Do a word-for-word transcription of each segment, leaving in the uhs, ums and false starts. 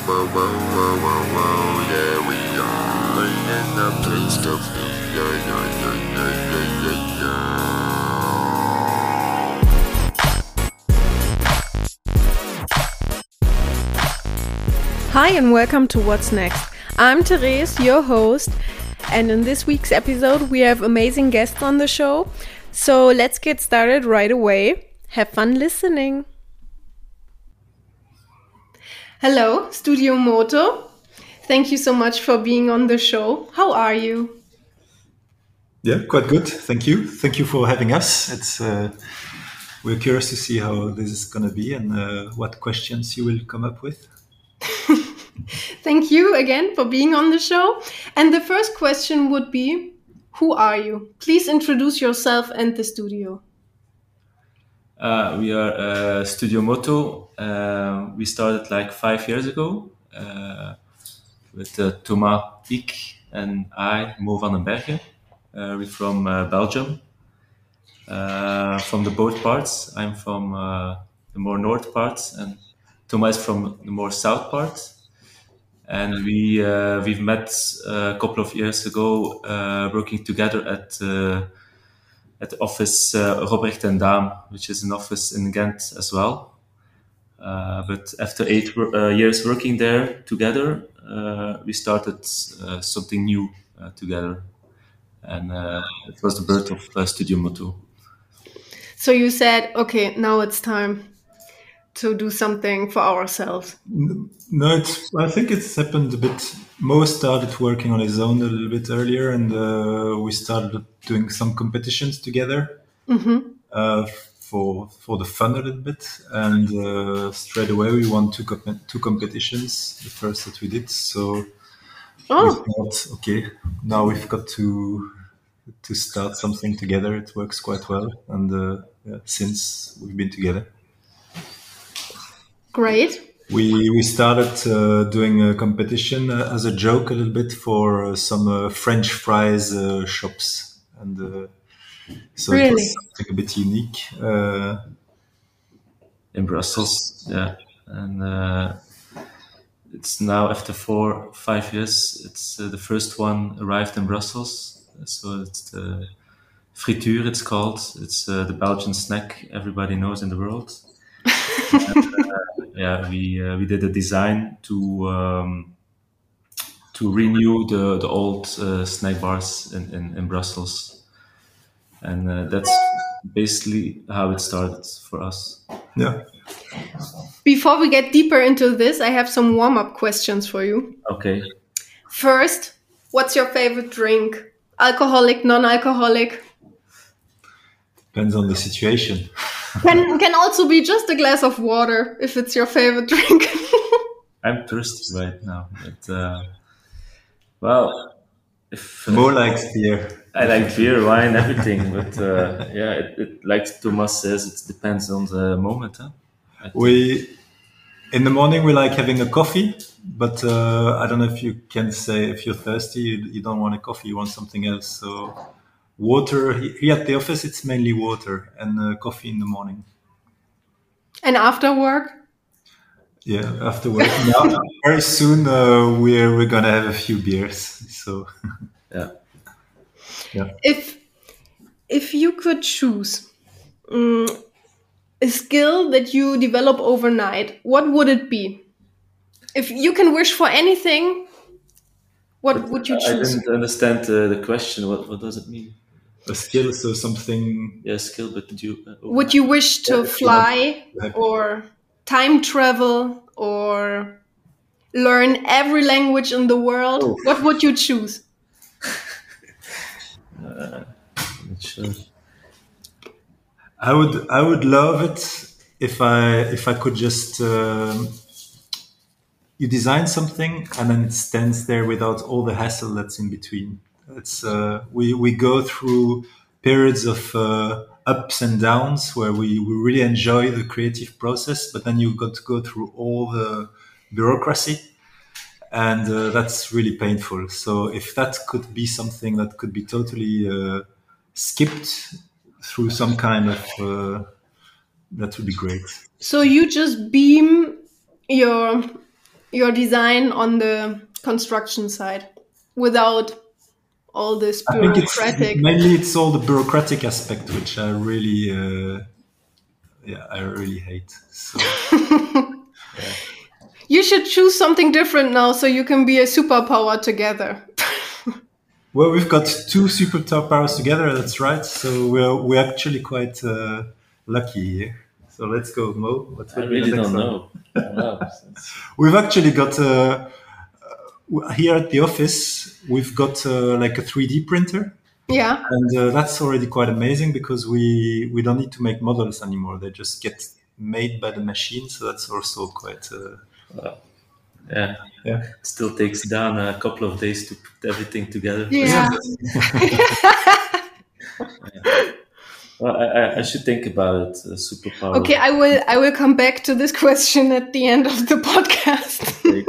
whoa, whoa, whoa, whoa, whoa, yeah, we are in the place to be, yeah, yeah, yeah, yeah, yeah, yeah. Hi and welcome to What's Next. I'm Therese, your host, and in this week's episode we have amazing guests on the show. So let's get started right away. Have fun listening. Hello, Studio Moto. Thank you so much for being on the show. How are you? Yeah, quite good. Thank you. Thank you for having us. It's uh, we're curious to see how this is going to be and uh, what questions you will come up with. Thank you again for being on the show. And the first question would be, who are you? Please introduce yourself and the studio. Uh, we are uh, Studio Moto. Uh, we started like five years ago uh, with uh, Thomas Piek and I, Mo van den Bergen. Uh, we're from uh, Belgium, uh, from the both parts. I'm from uh, the more north parts, and Thomas is from the more south part. And we uh, we've met a couple of years ago, uh, working together at. Uh, at the office uh, Robrecht en Daam, which is an office in Ghent as well. Uh, but after eight uh, years working there together, uh, we started uh, something new uh, together. And uh, it was the birth of uh, Studio Moto. So you said, okay, now it's time to do something for ourselves. No, it's, I think it's happened a bit. Mo started working on his own a little bit earlier, and uh, we started doing some competitions together Mm-hmm. uh, for for the fun a little bit. And uh, straight away we won two comp- two competitions, the first that we did. So Oh. we thought, okay, now we've got to to start something together. It works quite well, and uh, yeah, since we've been together. Great. We we started uh, doing a competition uh, as a joke a little bit for uh, some uh, French fries uh, shops, and uh, so it Really? was something a bit unique. Uh, In Brussels, yeah. And uh, it's now after four, five years, it's uh, the first one arrived in Brussels. So it's the frituur, it's called. It's uh, the Belgian snack everybody knows in the world. and, uh, yeah, we uh, we did a design to um, to renew the the old uh, snack bars in, in, in Brussels, and uh, that's basically how it started for us. yeah, Before we get deeper into this, I have some warm-up questions for you. Okay. First, what's your favorite drink? Alcoholic, non-alcoholic? depends on the situation. Can can also be just a glass of water if it's your favorite drink. I'm thirsty right now, but uh, well, if Mo likes beer. I like beer, wine, everything, but uh, yeah, it, it, like Thomas says, it depends on the moment. Huh? I think. We in the morning we like having a coffee, but uh, I don't know if you can say if you're thirsty, you, you don't want a coffee, you want something else. So water here at the office, it's mainly water and uh, coffee in the morning. And after work? Yeah, after work. Now, very soon uh, we're we're gonna have a few beers. So Yeah. yeah, If if you could choose um, a skill that you develop overnight, what would it be? If you can wish for anything, what would you I choose? didn't understand uh, the question. What what does it mean? a skill, so something. Yeah, skill, but did you? Uh, Would you wish to Yeah, fly happy. or time travel or learn every language in the world? Oh. What would you choose? Not sure. I would I would love it if I if I could just um, you design something and then it stands there without all the hassle that's in between. It's uh, we we go through periods of uh, ups and downs where we, we really enjoy the creative process, but then you got to go through all the bureaucracy, and uh, that's really painful. So if that could be something that could be totally uh, skipped through some kind of uh, that would be great. So you just beam your your design on the construction side without all this I think it's bureaucratic. mainly it's all the bureaucratic aspect which I really, uh, yeah, I really hate. So You should choose something different now so you can be a superpower together. well, we've got two superpowers together. That's right. So we're we're actually quite uh, lucky here. So let's go, Mo. What I would be really the next don't one? know. Wow. That's- We've actually got uh, uh, here at the office. We've got uh, like a three D printer, Yeah. and uh, that's already quite amazing because we we don't need to make models anymore. They just get made by the machine. So that's also quite. Uh, wow. Yeah. yeah. It still takes down a couple of days to put everything together. Yeah. Well, I, I- I should think about it. Uh, superpower. Okay, I will I will come back to this question at the end of the podcast. Okay.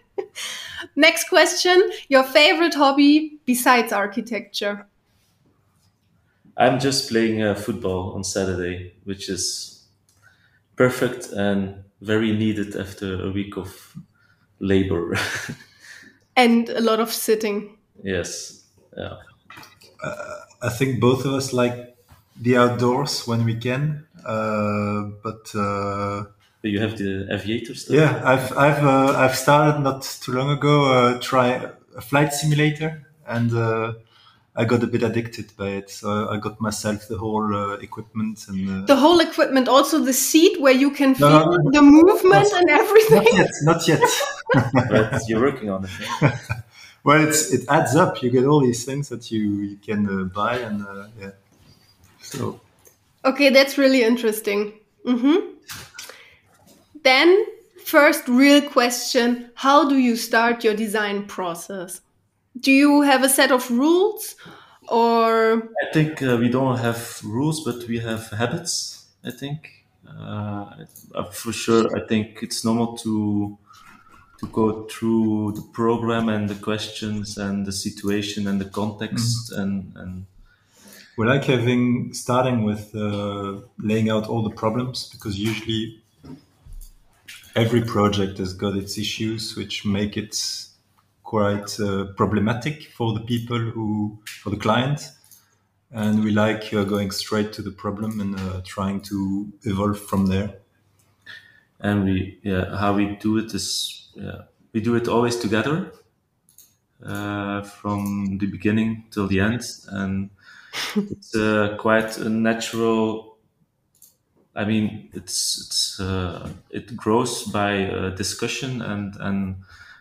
Next question, your favorite hobby besides architecture? I'm just playing uh, football on Saturday, which is perfect and very needed after a week of labor. And a lot of sitting. Yes. Yeah. I think both of us like the outdoors when we can, uh, but uh, But you have the aviator stuff. yeah, I've I've uh, I've started not too long ago uh, try a flight simulator, and uh, I got a bit addicted by it. So I got myself the whole uh, equipment and uh, The whole equipment, also the seat where you can No, feel no, no. the movement and not everything. yet, not yet. But you're working on it. Right? Well, it's it adds up. You get all these things that you you can uh, buy, and uh, yeah. So Okay, that's really interesting. hmm Then, first real question, how do you start your design process? Do you have a set of rules or I think uh, we don't have rules, but we have habits. I think uh, uh, for sure. I think it's normal to to go through the program and the questions and the situation and the context and and we like having starting with uh, laying out all the problems because usually every project has got its issues which make it quite uh, problematic for the people who for the client, and we like uh, going straight to the problem and uh, trying to evolve from there. and we yeah how we do it is yeah, we do it always together uh, from the beginning till the end, and it's uh, quite a natural. I mean, it's it's uh, it grows by uh, discussion and and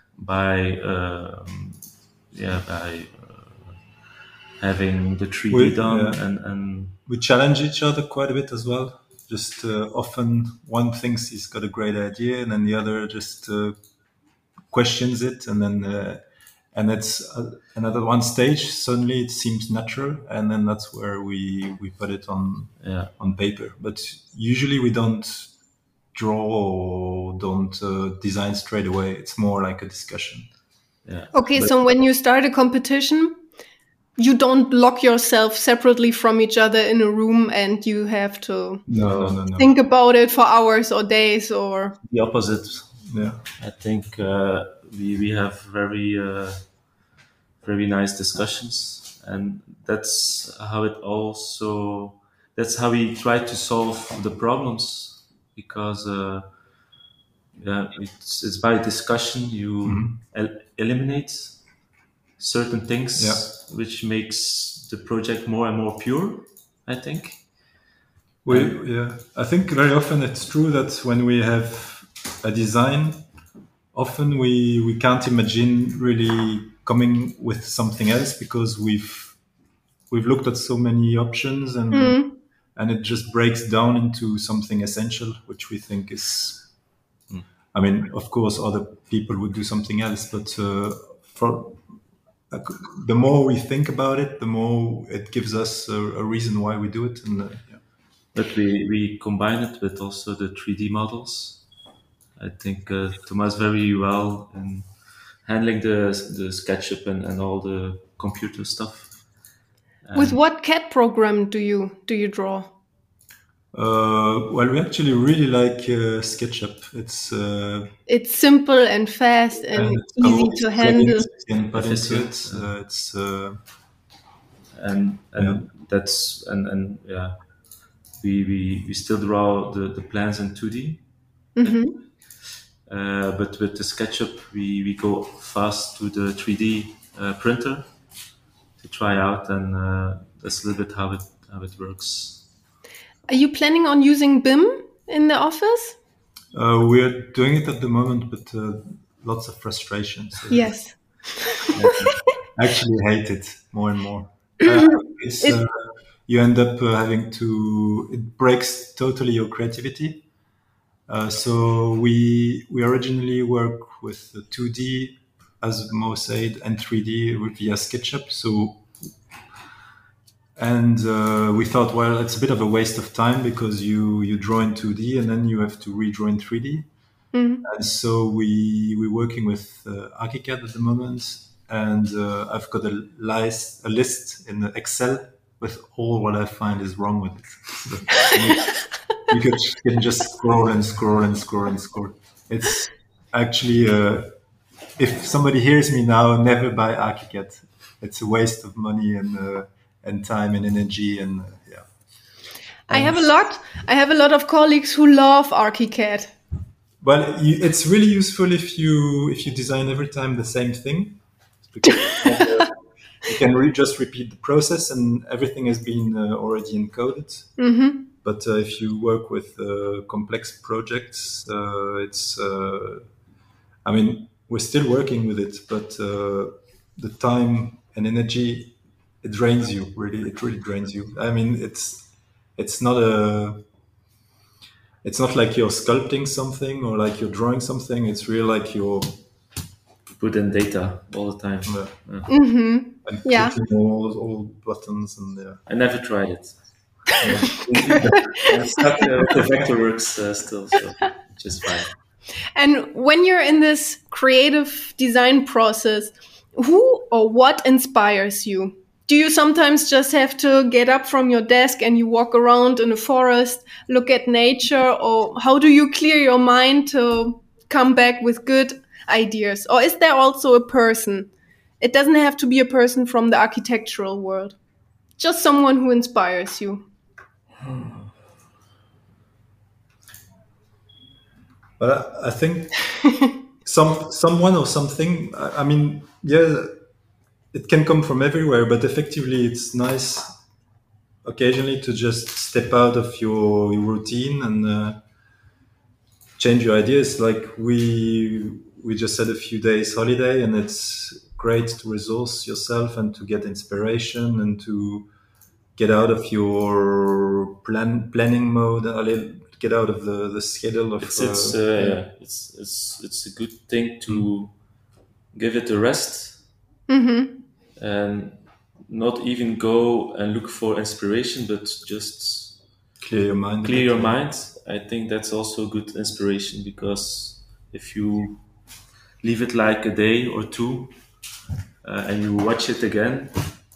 by um, yeah by uh, having the three D We- done yeah. and and We challenge each other quite a bit as well. Just uh, often one thinks he's got a great idea, and then the other just uh, questions it, and then uh, and it's uh, and at one stage suddenly it seems natural, and then that's where we we put it on yeah. on paper. But usually we don't draw or don't uh, design straight away. It's more like a discussion. Yeah. okay, But- so when you start a competition, you don't lock yourself separately from each other in a room and you have to No, no, no, no. think about it for hours or days or the opposite. Yeah. I think uh, we we have very uh, very nice discussions, and that's how it also that's how we try to solve the problems because uh, yeah, it's it's by discussion you el- eliminate certain things Yeah. which makes the project more and more pure. I think. We, yeah, I think very often it's true that when we have a design, often we, we can't imagine really coming with something else because we've we've looked at so many options and and it just breaks down into something essential, which we think is. I mean, of course, other people would do something else, but uh, for like, the more we think about it, the more it gives us a, a reason why we do it, and uh, yeah. But we, we combine it with also the three D models. I think uh, Thomas very well in handling the the SketchUp and, and all the computer stuff. with what C A D program do you do you draw? Uh, well, we actually really like uh, SketchUp. It's uh, It's simple and fast and and it's easy always to handle. plugins you can put into Efficient, it. uh, Uh, it's uh, and yeah. and that's and and yeah, we we, we still draw the, the plans in two D. Hmm. Uh, but with the SketchUp, we, we go fast to the three D uh, printer to try out, and uh, that's a little bit how it how it works. Are you planning on using B I M in the office? Uh, we're doing it at the moment, but uh, lots of frustration. So Yes. I actually hate it more and more. Uh, it's It, uh, you end up uh, having to. It breaks totally your creativity. Uh, so we we originally work with the two D as Mosaid and three D with via SketchUp. So and uh, we thought, well, it's a bit of a waste of time because you you draw in two D and then you have to redraw in three D. mm, And so we we're working with uh, ArchiCAD at the moment, and uh, I've got a list a list in Excel with all what I find is wrong with it. So you could, can just scroll and scroll and scroll and scroll. It's actually uh, if somebody hears me now, never buy ArchiCAD. It's a waste of money and uh, and time and energy and uh, yeah. I have a And- lot. I have a lot of colleagues who love ArchiCAD. Well, you, it's really useful if you if you design every time the same thing, because uh, you can re- just repeat the process and everything has been uh, already encoded. Hmm. But uh, if you work with uh, complex projects, uh, it's uh, I mean we're still working with it, but uh, the time and energy it drains you. Really, it really drains you. I mean, it's it's not a it's not like you're sculpting something or like you're drawing something. It's really like you're Put in data all the time. uh, Yeah. Hmm. and Yeah. clicking all all buttons and yeah. I never tried it. I'm stuck uh, with the Vectorworks uh, still, so which is fine. And when you're in this creative design process, who or what inspires you? Do you sometimes just have to get up from your desk and you walk around in a forest, look at nature, or how do you clear your mind to come back with good ideas? Or is there also a person? It doesn't have to be a person from the architectural world, just someone who inspires you. But I, I think some someone or something. I, I mean, yeah, it can come from everywhere, but effectively, it's nice occasionally to just step out of your, your routine and uh, change your ideas. Like we we just had a few days holiday, and it's great to resource yourself and to get inspiration and to get out of your plan planning mode, a little, get out of the, the schedule of. It's it's uh, uh, yeah, it's it's it's a good thing to give it a rest Hmm. and not even go and look for inspiration, but just clear your mind. clear your mind. I think that's also good inspiration, because if you leave it like a day or two uh, and you watch it again,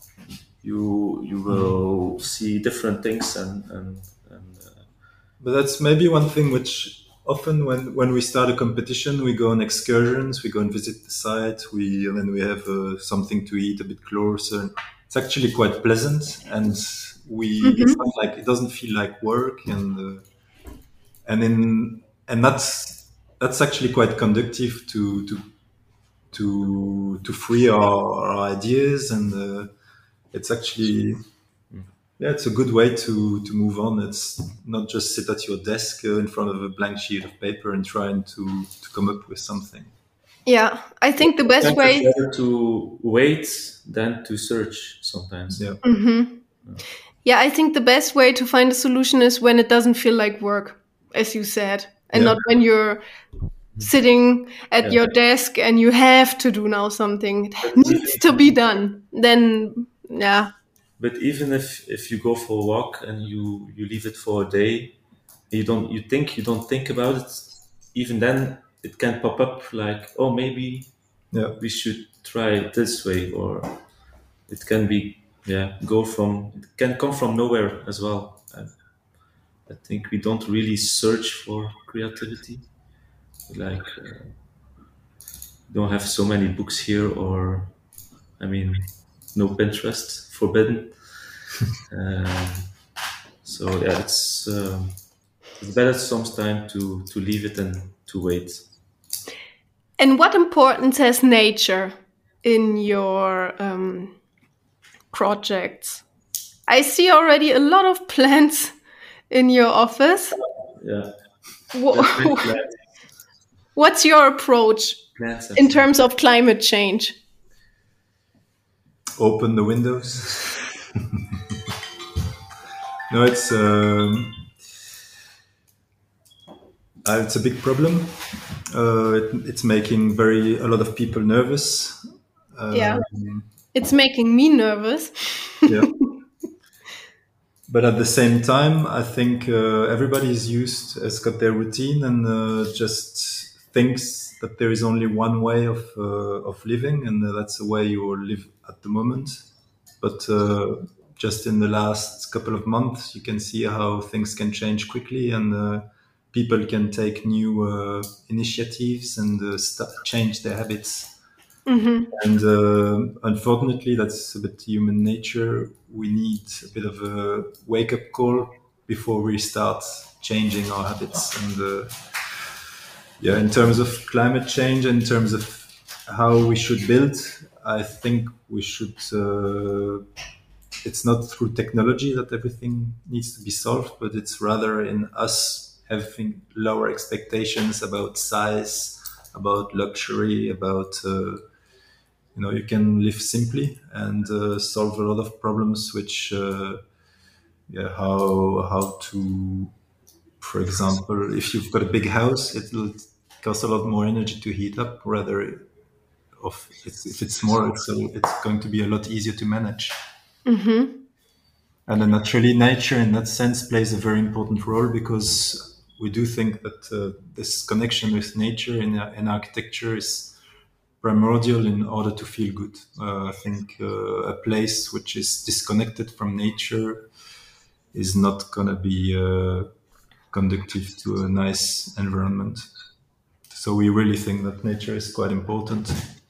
you you will see different things and and, and uh, But that's maybe one thing which often when, when we start a competition, we go on excursions, we go and visit the site, we and then we have uh, something to eat a bit closer. It's actually quite pleasant, and we it's not like it doesn't feel like work, and uh, and in and that's that's actually quite conducive to to to to free our, our ideas, and uh, it's actually yeah, it's a good way to to move on. It's not just sit at your desk uh, in front of a blank sheet of paper and trying to to come up with something. Yeah, I think the best it's way. better to wait than to search sometimes. Yeah, Yeah, I think the best way to find a solution is when it doesn't feel like work, as you said, and Yeah. not when you're sitting at Yeah. your desk and you have to do now something. It needs to be done. Then, yeah. But even if if you go for a walk and you you leave it for a day, you don't you think you don't think about it. Even then, it can pop up like, oh, maybe yeah, we should try it this way, or it can be yeah go from it can come from nowhere as well. And I think we don't really search for creativity. Like, uh, don't have so many books here, or I mean, no Pinterest, forbidden. Um, so yeah, it's um, it's better sometimes to to leave it and to wait. And what importance has nature in your um, projects? I see already a lot of plants in your office. Yeah, that's very Wha- plants, What's your approach plants and in food. terms of climate change? Open the windows. No, it's um, uh, it's a big problem. Uh, it, it's making very a lot of people nervous. Yeah, Um, it's making me nervous. yeah, but at the same time, I think uh, everybody is used, has got their routine, and uh, just thinks that there is only one way of uh, of living, and uh, that's the way you live at the moment. But uh, just in the last couple of months, you can see how things can change quickly, and uh, people can take new uh, initiatives and uh, st- change their habits. Hmm. And uh, unfortunately, that's a bit human nature. We need a bit of a wake up call before we start changing our habits. And uh, yeah, in terms of climate change, in terms of how we should build, I think we should. Uh, it's not through technology that everything needs to be solved, but it's rather in us having lower expectations about size, about luxury, about uh, you know, you can live simply and uh, solve a lot of problems. Which, uh, yeah, how how to, for example, if you've got a big house, it will cost a lot more energy to heat up. Rather, of it's, if it's small, it's a, it's going to be a lot easier to manage. Hmm. And then naturally, nature in that sense plays a very important role, because we do think that uh, this connection with nature in, uh, in architecture is primordial in order to feel good. Uh, I think uh, a place which is disconnected from nature is not going to be uh, conducive to a nice environment. So we really think that nature is quite important.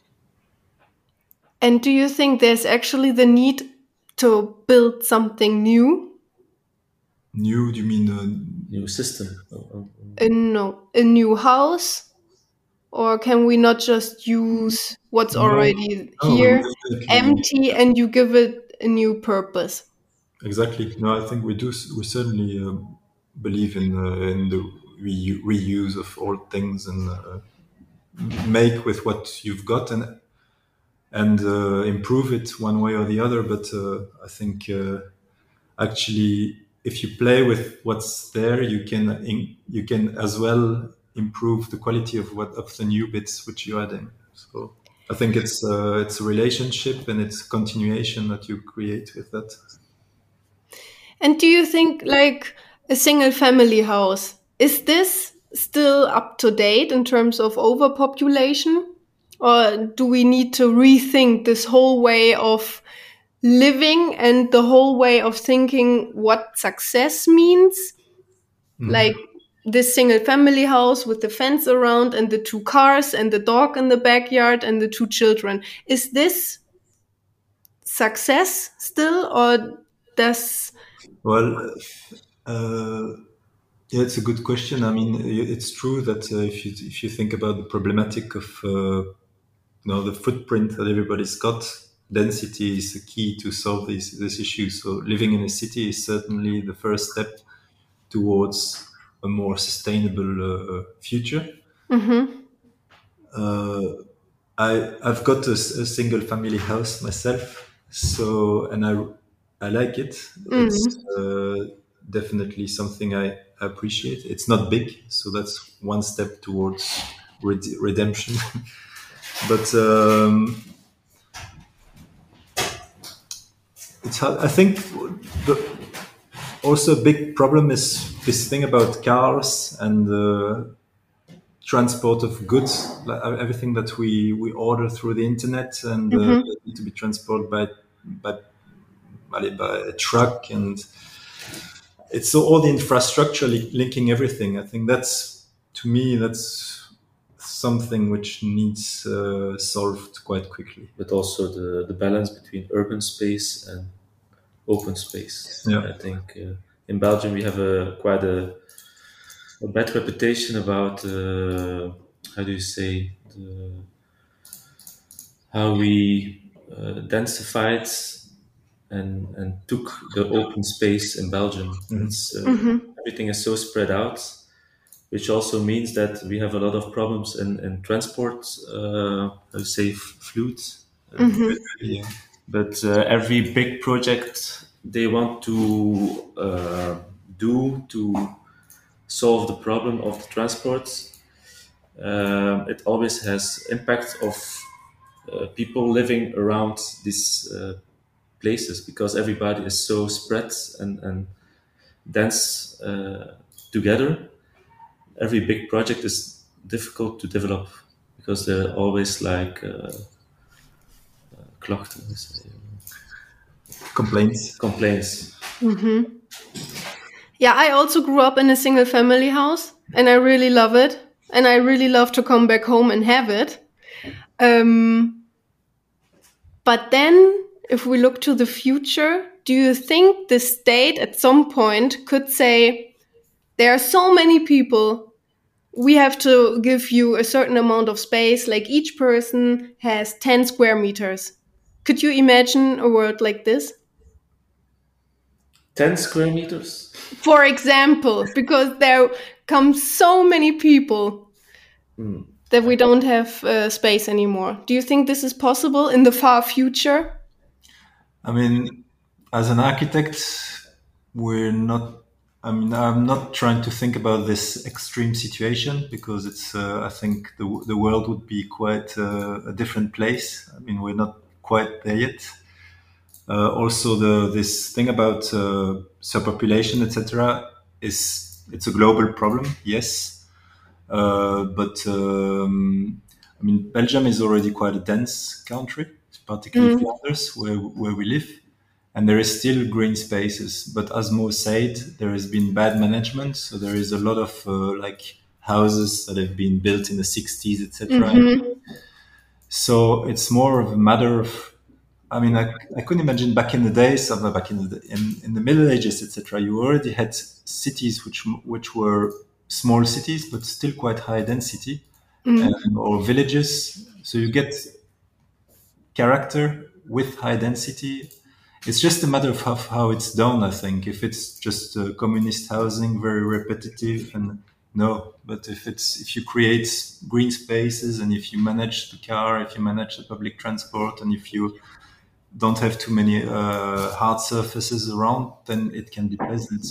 And do you think there's actually the need to build something new? New, do you mean uh, New system. Oh, oh, oh. A, no, a new house? Or can we not just use what's no? already No, we here, definitely empty, and you give it a new purpose? exactly. No, I think we do. We certainly uh, believe in uh, in the re- reuse of old things, and uh, make with what you've got, and and uh, improve it one way or the other. But uh, I think uh, actually, if you play with what's there, you can in, you can as well improve the quality of what of the new bits which you're adding. So I think it's uh, it's a relationship, and it's continuation that you create with that. And do you think, like, a single family house, is this still up to date in terms of overpopulation? Or do we need to rethink this whole way of living and the whole way of thinking what success means? Like this single family house with the fence around and the two cars and the dog in the backyard and the two children. Is this success still, or does Well, uh, yeah, it's a good question. I mean, it's true that uh, if you if you think about the problematic of uh, you know, the footprint that everybody's got, density is the key to solve these this issue. So living in a city is certainly the first step towards a more sustainable uh, future. Mhm. Uh, I I've got a, s- a single family house myself, so and I I like it. It's Mhm. uh, definitely something I appreciate. It's not big, so that's one step towards red- redemption. But um, it's hard. I think the, also a big problem is this thing about cars and uh, transport of goods, like uh, everything that we, we order through the internet, and uh, Mhm. need to be transported by by by by a truck. And it's so all the infrastructure li- linking everything. I think that's, to me, that's something which needs uh, solved quite quickly. But also the, the balance between urban space and open space. Yeah. I think uh, in Belgium we have a quite a, a bad reputation about uh, how do you say the, how we uh, densified and and took the open space in Belgium. It's uh, everything is so spread out, which also means that we have a lot of problems in in transport. Uh, how to say f- fluid. Yeah. But uh, every big project they want to uh, do to solve the problem of the transport, um, it always has impact of uh, people living around these uh, places because everybody is so spread and, and dense uh, together. Every big project is difficult to develop because they're always like uh, uh, klachten, how do you say, Complaints. complaints. Yeah, I also grew up in a single family house and I really love it. And I really love to come back home and have it. Um, but then if we look to the future, do you think the state at some point could say, there are so many people, we have to give you a certain amount of space, like each person has ten square meters. Could you imagine a world like this? ten square meters? For example, because there come so many people that we don't have uh, space anymore. Do you think this is possible in the far future? I mean, as an architect, we're not. I mean, I'm not trying to think about this extreme situation because it's. Uh, I think the the world would be quite uh, a different place. I mean, we're not quite there yet. Uh, also, the this thing about uh, surpopulation, et cetera, is it's a global problem. Yes, uh, but um, I mean, Belgium is already quite a dense country, particularly Flanders, where where we live, and there is still green spaces. But as Mo said, there has been bad management, so there is a lot of uh, like houses that have been built in the sixties, et cetera. So it's more of a matter of. I mean, I, I couldn't imagine back in the days, uh, back in the in, in the Middle Ages, et cetera. You already had cities which which were small cities, but still quite high density, and, or villages. So you get character with high density. It's just a matter of how, how it's done. I think if it's just uh, communist housing, very repetitive, and no. But if it's if you create green spaces, and if you manage the car, if you manage the public transport, and if you don't have too many uh, hard surfaces around, then it can be pleasant.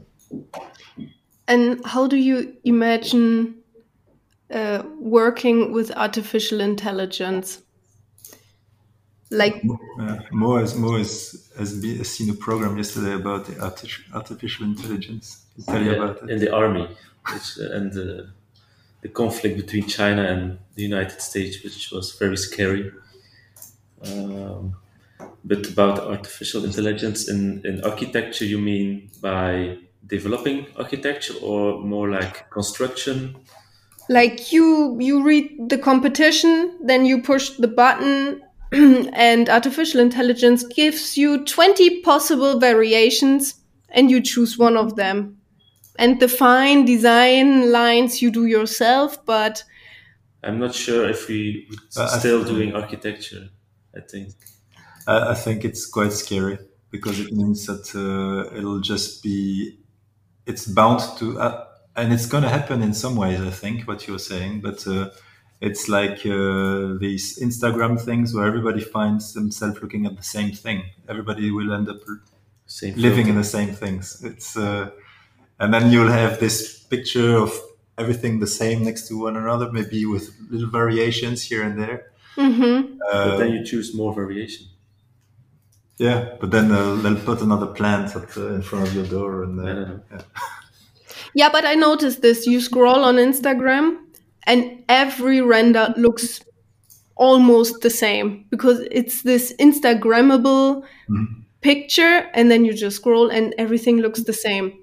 And how do you imagine uh, working with artificial intelligence? Like, Uh, Mo has, Mo has, has, been, has seen a program yesterday about the arti- artificial intelligence. I'll tell you Yeah, about it. in the army, which, uh, and the, the conflict between China and the United States, which was very scary. Um, but about artificial intelligence in, in architecture, you mean by developing architecture or more like construction? like you you read the competition, then you push the button, and artificial intelligence gives you twenty possible variations, and you choose one of them. And the fine design lines you do yourself, but I'm not sure if we would Uh, I still think- doing architecture, I think. I, I think it's quite scary because it means that uh, it'll just be, it's bound to, uh, and it's going to happen in some ways, I think, what you're saying, but uh, it's like uh, these Instagram things where everybody finds themselves looking at the same thing. Everybody will end up Same living filter. in the same things. It's uh, and then you'll have this picture of everything the same next to one another, maybe with little variations here and there. But then you choose more variation. Yeah, but then uh, they'll put another plant at, uh, in front of your door, and uh, I don't know. yeah. yeah, but I noticed this. You scroll on Instagram and every render looks almost the same because it's this Instagrammable picture, and then you just scroll and everything looks the same.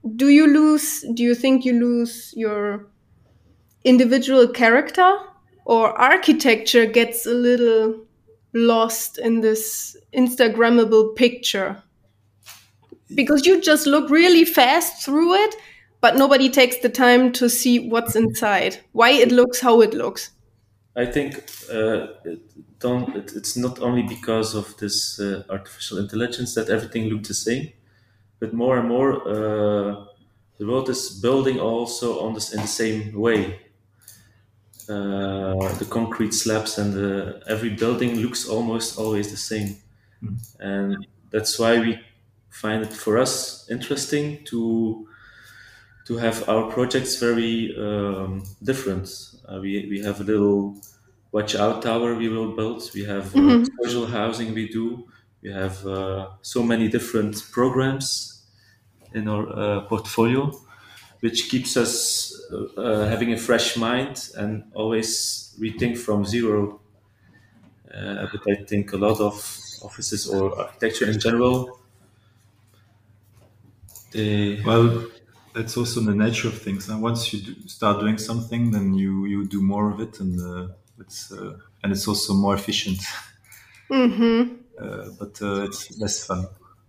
do you lose, do you think you lose your individual character, or architecture gets a little lost in this Instagrammable picture? Because you just look really fast through it, but nobody takes the time to see what's inside, why it looks how it looks. I think uh, it don't, it, it's not only because of this uh, artificial intelligence that everything looks the same, but more and more uh, the world is building also on this in the same way. Uh, the concrete slabs and the, every building looks almost always the same, and that's why we find it for us interesting to to have our projects very um, different. Uh, we we have a little watch out tower we will build. We have uh, social housing we do. We have uh, so many different programs in our uh, portfolio, which keeps us uh, uh, having a fresh mind and always rethink from zero. Uh, but I think a lot of offices or architecture in general, they Well, that's also the nature of things. And once you do start doing something, then you you do more of it, and uh, it's uh, and it's also more efficient. Mm-hmm. Uh, but uh, it's less fun.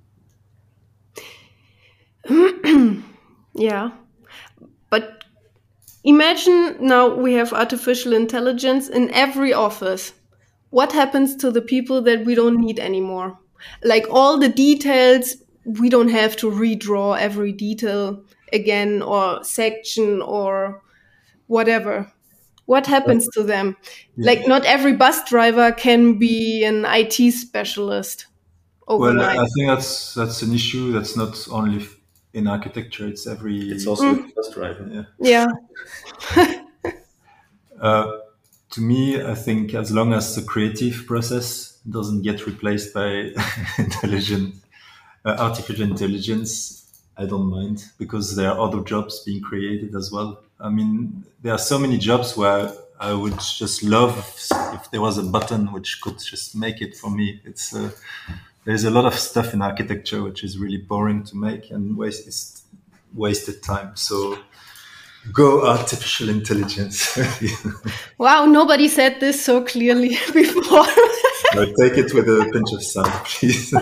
Yeah. But imagine now we have artificial intelligence in every office. What happens to the people that we don't need anymore? Like all the details, we don't have to redraw every detail again, or section, or whatever. What happens to them? Like not every bus driver can be an I T specialist Well, overnight. I think that's that's an issue that's not only f- in architecture. It's every. it's also a bus driver. Yeah. Yeah. Uh, to me, I think as long as the creative process doesn't get replaced by intelligent uh, artificial intelligence, I don't mind, because there are other jobs being created as well. I mean, there are so many jobs where I would just love if there was a button which could just make it for me. It's uh, there's a lot of stuff in architecture which is really boring to make and waste is wasted time. So go artificial intelligence. Wow, nobody said this so clearly before. Now take it with a pinch of salt, please.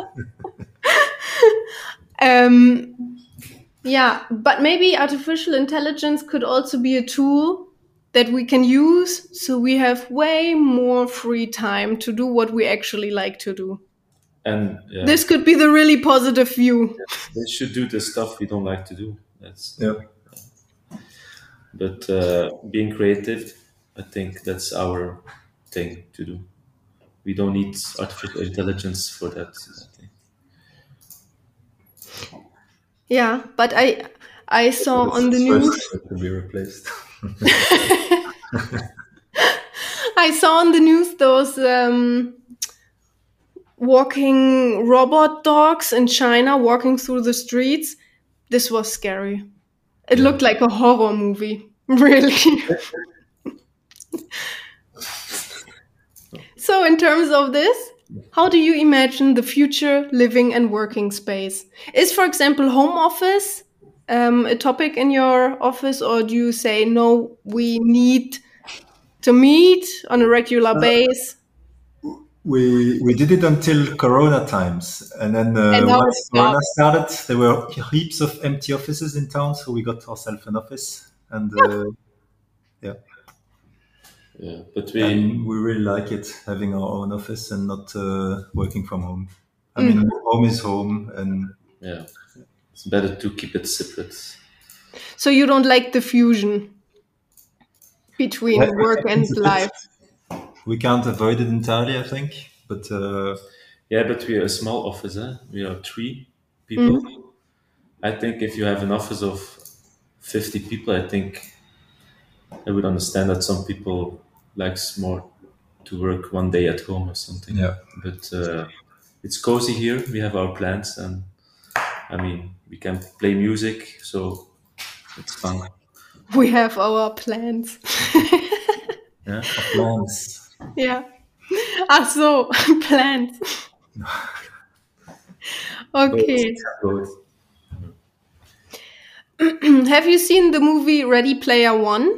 um, yeah, but maybe artificial intelligence could also be a tool that we can use so we have way more free time to do what we actually like to do. And yeah, This could be the really positive view. they should do the stuff we don't like to do. That's Yeah. But uh, being creative, I think that's our thing to do. We don't need artificial intelligence for that. I think. Yeah, but I I saw on the news To be replaced. I saw on the news those um, walking robot dogs in China walking through the streets. This was scary. It looked like a horror movie, really. So in terms of this, how do you imagine the future living and working space? Is, for example, home office um, a topic in your office, or do you say, no, we need to meet on a regular basis? We we did it until Corona times, and then uh, And now once it's Corona stopped. started, there were heaps of empty offices in town, so we got ourselves an office, and uh, yeah, Yeah, but we and we really like it having our own office and not uh, working from home. I mean, home is home, and yeah, it's better to keep it separate. So you don't like the fusion between Yeah, work and it's a bit- life? we can't avoid it entirely, I think. But uh, Yeah, but we are a small office. Eh? We are three people. I think if you have an office of fifty people, I think I would understand that some people likes more to work one day at home or something. Yeah. But uh, it's cozy here. We have our plants, and I mean, we can play music, so it's fun. We have our plans. Yeah. plans. Yeah. Ach so, plans. Okay. Good. Have you seen the movie Ready Player One?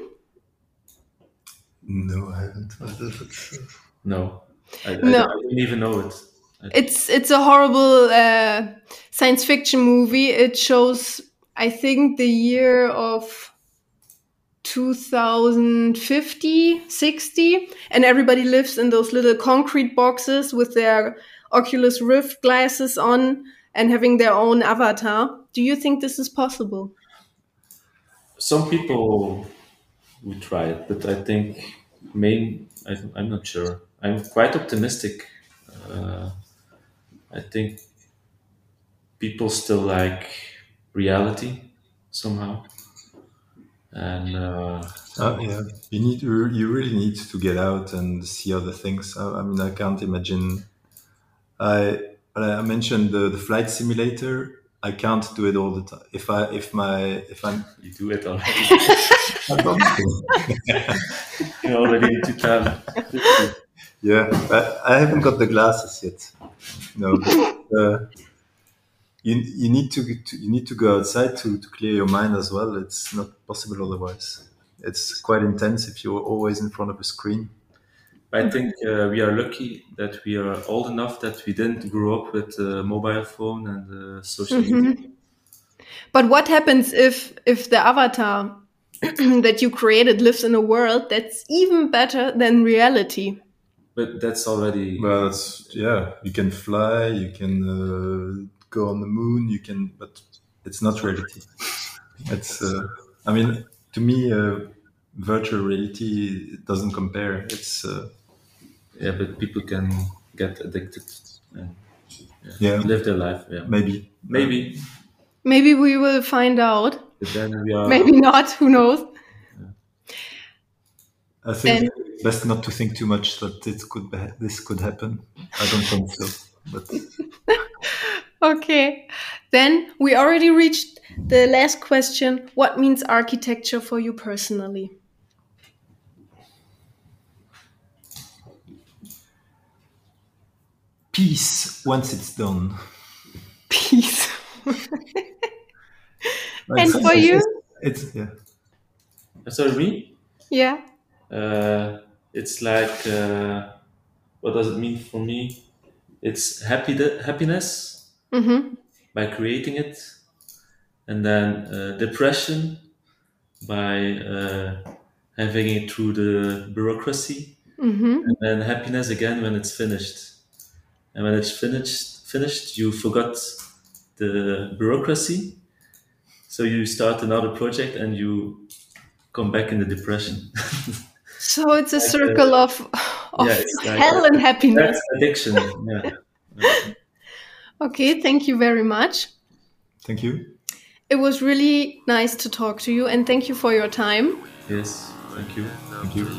No, I haven't. I don't- No, I, I, No. I didn't even know it. I, It's it's a horrible uh, science fiction movie. It shows, I think, the year of two thousand fifty, sixty, and everybody lives in those little concrete boxes with their Oculus Rift glasses on and having their own avatar. Do you think this is possible? some people would try it, but I think main. I, I'm not sure. I'm quite optimistic. Uh, I think people still like reality somehow, and uh, Uh, yeah, you need to, you really need to get out and see other things. I, I mean, I can't imagine. I I mentioned the, the flight simulator. I can't do it all the time. If I if my if I'm you do it already. I don't think- You're already into travel. yeah, I, I haven't got the glasses yet. No, but, uh, you you need to, to you need to go outside to, to clear your mind as well. It's not possible otherwise. It's quite intense if you're always in front of a screen. I think uh, we are lucky that we are old enough that we didn't grow up with a mobile phone and uh, social media. But what happens if if the avatar that you created lives in a world that's even better than reality? But that's already Well, it's, yeah, you can fly, you can uh, go on the moon, you can, but it's not reality. It's, uh, I mean, to me, uh, virtual reality doesn't compare. It's, uh, yeah. But people can get addicted and yeah, live their life. Yeah, maybe. maybe. Maybe we will find out. But then we are. Maybe not. Who knows? I think And- best not to think too much that it could be, this could happen. I don't think so, but Okay. Then we already reached the last question. What means architecture for you personally? peace once it's done. Peace. Like, And for you? It's, it's yeah. Sorry, me. Yeah. Uh, it's like uh, what does it mean for me? It's happy happiness Mm-hmm. by creating it, and then uh, depression by uh, having it through the bureaucracy, Mm-hmm. and then happiness again when it's finished. And when it's finished, finished, you forgot the bureaucracy, so you start another project and you come back in the depression. So it's a circle of, of Yeah, it's like- hell and happiness. That's addiction. Yeah. Okay, thank you very much. Thank you. It was really nice to talk to you, and thank you for your time. Yes. Thank you. Thank you.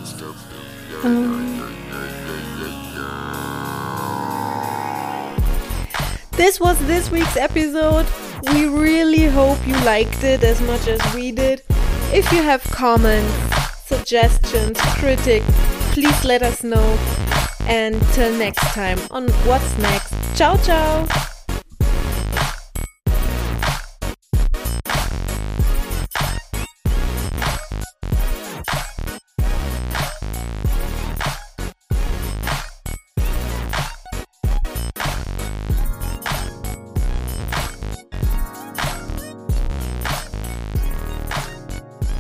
This was this week's episode. We really hope you liked it as much as we did. If you have comments, suggestions, critics, please let us know. And till next time on What's Next. Ciao, ciao!